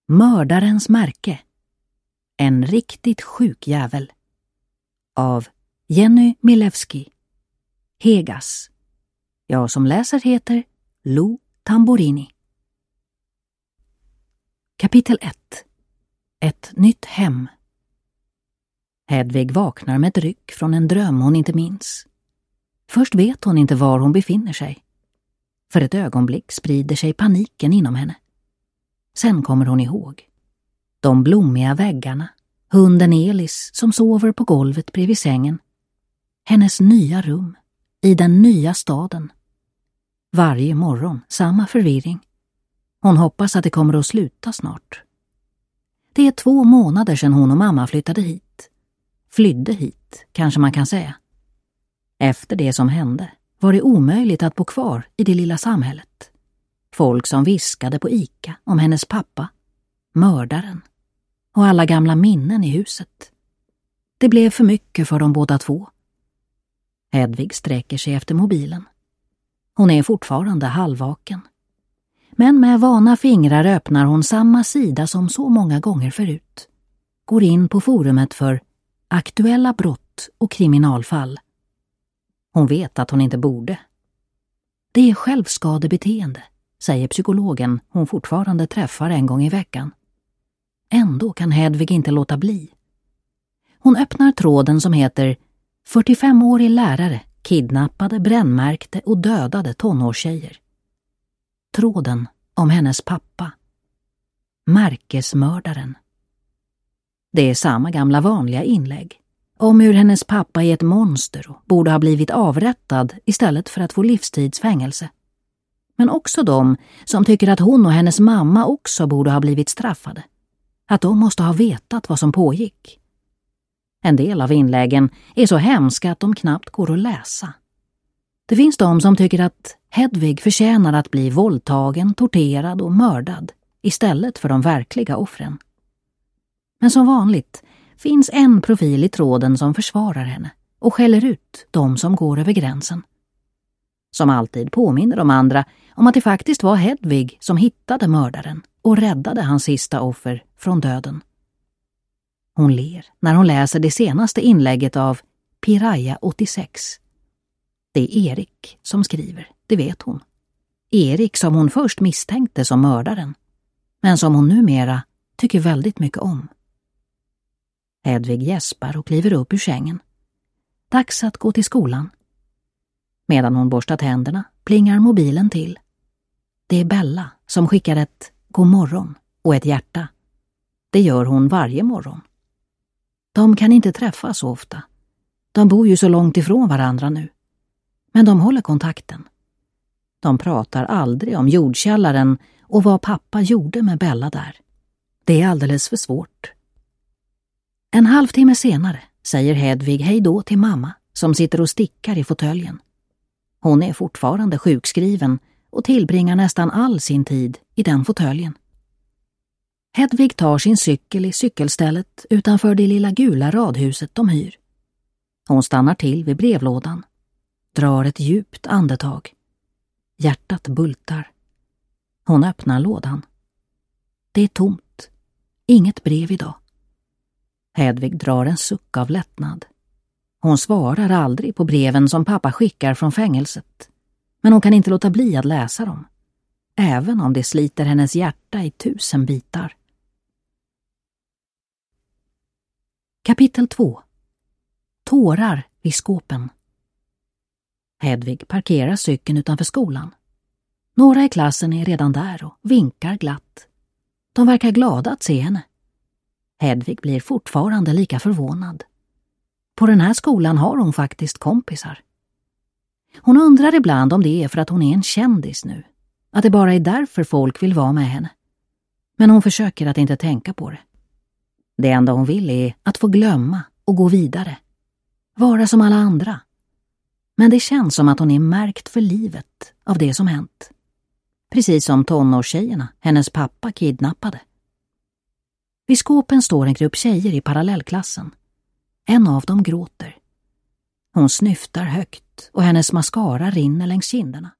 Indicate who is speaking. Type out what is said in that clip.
Speaker 1: Mördarens märke. En riktigt sjuk jävel. Av Jenny Milewski. Hegas. Jag som läser heter Lou Tamborini. Kapitel 1. Ett nytt hem. Hedvig vaknar med ett ryck från en dröm hon inte minns. Först vet hon inte var hon befinner sig. För ett ögonblick sprider sig paniken inom henne. Sen kommer hon ihåg. De blommiga väggarna, hunden Elis som sover på golvet bredvid sängen. Hennes nya rum, i den nya staden. Varje morgon samma förvirring. Hon hoppas att det kommer att sluta snart. Det är 2 månader sedan hon och mamma flyttade hit. Flydde hit, kanske man kan säga. Efter det som hände var det omöjligt att bo kvar i det lilla samhället. Folk som viskade på Ica om hennes pappa, mördaren, och alla gamla minnen i huset. Det blev för mycket för de båda två. Hedvig sträcker sig efter mobilen. Hon är fortfarande halvvaken. Men med vana fingrar öppnar hon samma sida som så många gånger förut. Går in på forumet för aktuella brott och kriminalfall. Hon vet att hon inte borde. Det är självskadebeteende, säger psykologen hon fortfarande träffar en gång i veckan. Ändå kan Hedvig inte låta bli. Hon öppnar tråden som heter 45-årig lärare kidnappade, brännmärkte och dödade tonårstjejer. Tråden om hennes pappa. Märkesmördaren. Det är samma gamla vanliga inlägg. Om hur hennes pappa är ett monster och borde ha blivit avrättad istället för att få livstidsfängelse. Men också de som tycker att hon och hennes mamma också borde ha blivit straffade. Att de måste ha vetat vad som pågick. En del av inläggen är så hemska att de knappt går att läsa. Det finns de som tycker att Hedvig förtjänar att bli våldtagen, torterad och mördad istället för de verkliga offren. Men som vanligt finns en profil i tråden som försvarar henne och skäller ut de som går över gränsen. Som alltid påminner de andra om att det faktiskt var Hedvig som hittade mördaren och räddade hans sista offer från döden. Hon ler när hon läser det senaste inlägget av Piraya 86. Det är Erik som skriver, det vet hon. Erik som hon först misstänkte som mördaren, men som hon numera tycker väldigt mycket om. Hedvig gäspar och kliver upp ur sängen. Dags att gå till skolan. Medan hon borstar tänderna plingar mobilen till. Det är Bella som skickar ett god morgon och ett hjärta. Det gör hon varje morgon. De kan inte träffas så ofta. De bor ju så långt ifrån varandra nu. Men de håller kontakten. De pratar aldrig om jordkällaren och vad pappa gjorde med Bella där. Det är alldeles för svårt. En halvtimme senare säger Hedvig hej då till mamma som sitter och stickar i fåtöljen. Hon är fortfarande sjukskriven och tillbringar nästan all sin tid i den fåtöljen. Hedvig tar sin cykel i cykelstället utanför det lilla gula radhuset de hyr. Hon stannar till vid brevlådan. Drar ett djupt andetag. Hjärtat bultar. Hon öppnar lådan. Det är tomt. Inget brev idag. Hedvig drar en suck av lättnad. Hon svarar aldrig på breven som pappa skickar från fängelset. Men hon kan inte låta bli att läsa dem. Även om det sliter hennes hjärta i 1000 bitar. Kapitel 2. Tårar vid skåpen. Hedvig parkerar cykeln utanför skolan. Några i klassen är redan där och vinkar glatt. De verkar glada att se henne. Hedvig blir fortfarande lika förvånad. På den här skolan har hon faktiskt kompisar. Hon undrar ibland om det är för att hon är en kändis nu. Att det bara är därför folk vill vara med henne. Men hon försöker att inte tänka på det. Det enda hon vill är att få glömma och gå vidare. Vara som alla andra. Men det känns som att hon är märkt för livet av det som hänt. Precis som tonårstjejerna hennes pappa kidnappade. Vid skåpen står en grupp tjejer i parallellklassen. En av dem gråter. Hon snyftar högt och hennes mascara rinner längs kinderna.